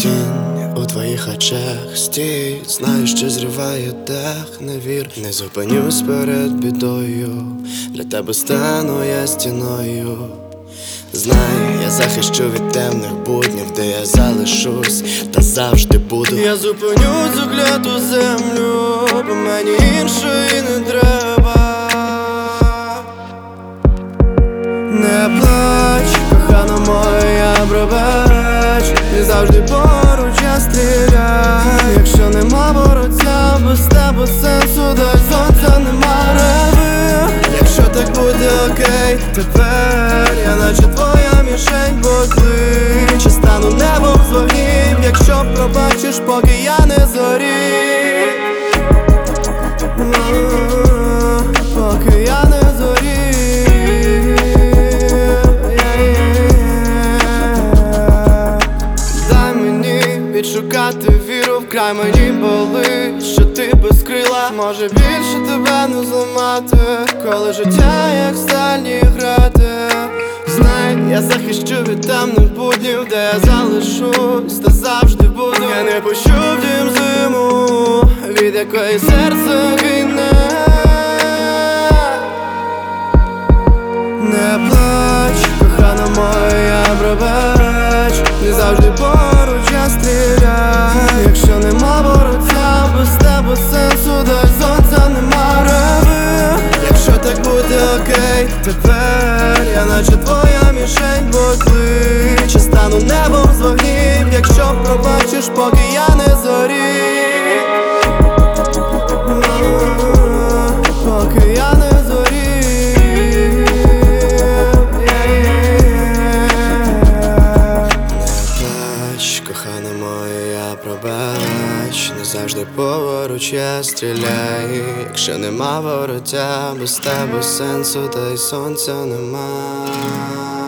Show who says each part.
Speaker 1: Тінь у твоїх очах стій, знаю, що зриває дах, не вір, не зупинюсь перед бідою, для тебе стану я стіною. Знай, я захищу від темних буднів, де я залишусь, та завжди буду. Я зупиню цю кляту землю, бо мені іншої не треба. Не плач, кохана моя, пробач, не завжди поруч я стріляю. Якщо нема боротьба, без тебе сенсу, дай сонця нема реви. Якщо так буде окей, тепер я наче твоя мішень, поклич. Чи стану небом з вогнів, якщо пробачиш, поки я не згорів. Поки я не згорів. Дай мені відшукати віру, вкрай мені болить, що ти без крила. Може більше тебе не зламати, коли життя як стальні грати. Знай, я захищу від темних буднів, де я залишусь, та завжди буду. Я не пущу в дім зиму, від якої серце гине. Не плач, кохана моя, пробач, не завжди поруч я стріляю. Якщо нема боротьба, без тебе сенсу, дай сонця нема реви. Якщо так буде окей, тепер я наче твоя мішень, поклич. Чи стану небом з вогнів, якщо пробачиш, поки я не згорів. Поки я не згорів. Не плач, кохана моя, пробач, не завжди поруч я стріляю. Якщо нема вороття, без тебе сенсу, та й сонця нема.